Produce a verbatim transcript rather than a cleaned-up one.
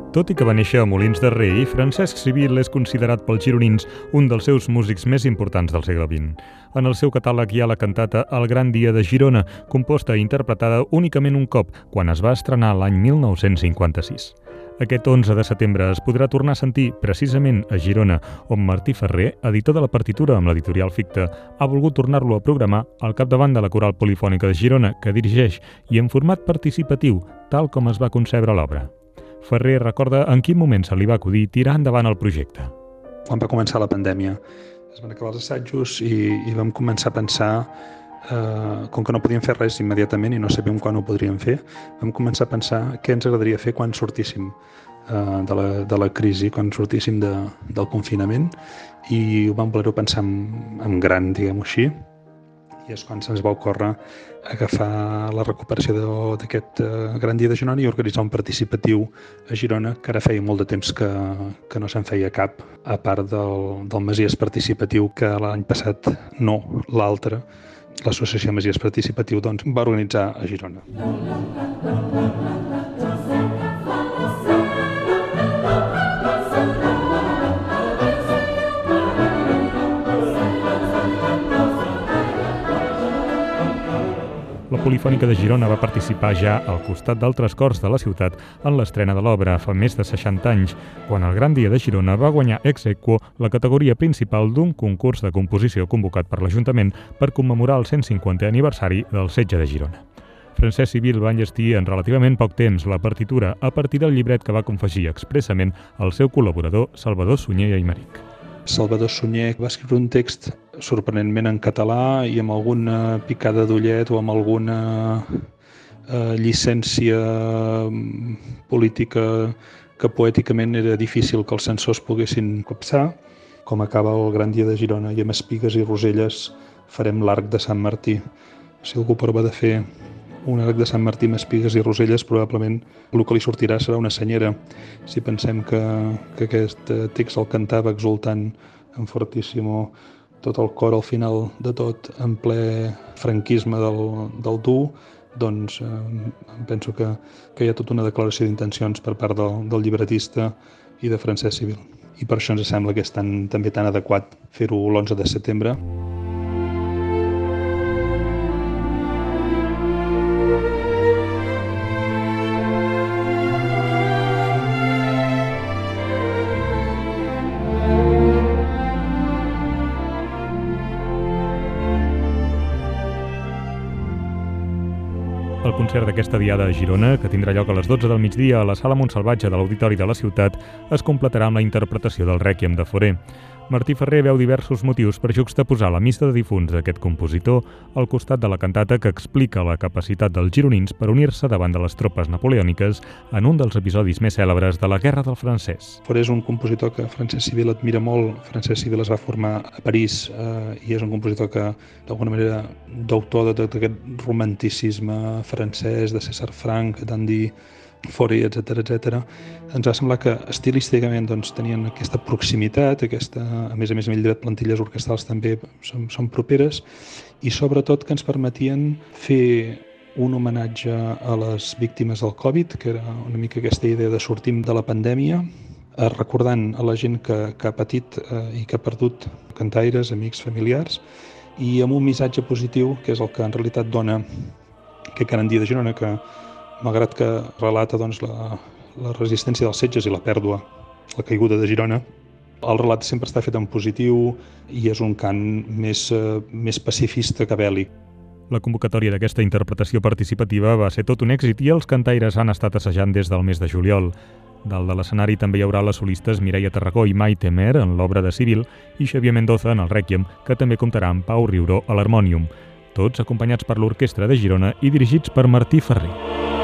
Tot i que va néixer a Molins de Rei, Francesc Civil és considerat pels gironins un dels seus músics més importants del segle vint. En el seu catàleg hi ha la cantata El gran dia de Girona, composta i interpretada únicament un cop, quan es va estrenar l'any mil nou-cents cinquanta-sis. Aquest onze de setembre es podrà tornar a sentir precisament a Girona, on Martí Ferrer, editor de la partitura amb l'editorial Ficta, ha volgut tornar-lo a programar al capdavant de la Coral Polifònica de Girona, que dirigeix, i en format participatiu, tal com es va concebre l'obra. Ferrer recorda en quin moment se li va acudir tirar endavant el projecte. Quan va començar la pandèmia, es van acabar els assajos i, i vam començar a pensar, eh, com que no podíem fer res immediatament i no sabíem quan ho podríem fer, vam començar a pensar què ens agradaria fer quan sortíssim eh, de, la, de la crisi, quan sortíssim de, del confinament, i ho vam voler pensar en, en gran, diguem-ho així, i és quan se'ns va ocórrer agafar la recuperació d'aquest uh, gran dia de Girona i organitzar un participatiu a Girona, que ara feia molt de temps que, que no se'n feia cap, a part del, del Masies Participatiu, que l'any passat no, l'altre, l'associació Masies Participatiu, doncs, va organitzar a Girona. La Polifònica de Girona va participar ja al costat d'altres cors de la ciutat en l'estrena de l'obra fa més de seixanta anys, quan el Gran Dia de Girona va guanyar ex aequo la categoria principal d'un concurs de composició convocat per l'Ajuntament per commemorar el cent cinquantè aniversari del setge de Girona. Francesc Civil va enllestir en relativament poc temps la partitura a partir del llibret que va confegir expressament al seu col·laborador Salvador Sunyer i Aimeric. Salvador Sunyer va escriure un text sorprenentment en català i amb alguna picada d'ullet o amb alguna eh, llicència política que poèticament era difícil que els censors poguessin copsar. Com acaba el Gran Dia de Girona i amb espigues i roselles farem l'arc de Sant Martí. Si algú prova de fer un arc de Sant Martí amb espigues i roselles, probablement el que li sortirà serà una senyera. Si pensem que, que aquest text el cantava exultant en fortíssimo tot el cor al final de tot, en ple franquisme del, del dur, doncs eh, penso que, que hi ha tota una declaració d'intencions per part del, del llibretista i de Francesc Civil. I per això ens sembla que és tan, també tan adequat fer-ho l'onze de setembre. El concert d'aquesta diada a Girona, que tindrà lloc a les dotze del migdia a la Sala Montsalvatge de l'Auditori de la ciutat, es completarà amb la interpretació del Rèquiem de Fauré. Martí Ferrer veu diversos motius per juxtaposar la missa de difunts d'aquest compositor al costat de la cantata que explica la capacitat dels gironins per unir-se davant de les tropes napoleòniques en un dels episodis més cèlebres de la Guerra del Francès. Fauré és un compositor que Francesc Civil admira molt. Francesc Civil es va formar a París eh, i és un compositor que, d'alguna manera, d'autor de tot aquest romanticisme francès, de César Franck, d'Andy Fauré, etcètera, etcètera. Ens va semblar que estilísticament doncs, tenien aquesta proximitat, aquesta, a més a més, amb ell de plantilles orquestrals també són, són properes, i sobretot que ens permetien fer un homenatge a les víctimes del Covid, que era una mica aquesta idea de sortim de la pandèmia, eh, recordant a la gent que, que ha patit eh, i que ha perdut cantaires, amics, familiars, i amb un missatge positiu, que és el que en realitat dona aquest Gran Dia de Girona, que malgrat que relata doncs, la, la resistència dels setges i la pèrdua, la caiguda de Girona, el relat sempre està fet en positiu i és un cant més, eh, més pacifista que bèl·lic. La convocatòria d'aquesta interpretació participativa va ser tot un èxit i els cantaires han estat assajant des del mes de juliol. Dalt de l'escenari també hi haurà les solistes Mireia Tarragó i Maite Mer en l'obra de Civil i Xavier Mendoza en el Rèquiem, que també comptarà amb Pau Riuró a l'harmònium, tots acompanyats per l'Orquestra de Girona i dirigits per Martí Ferrer.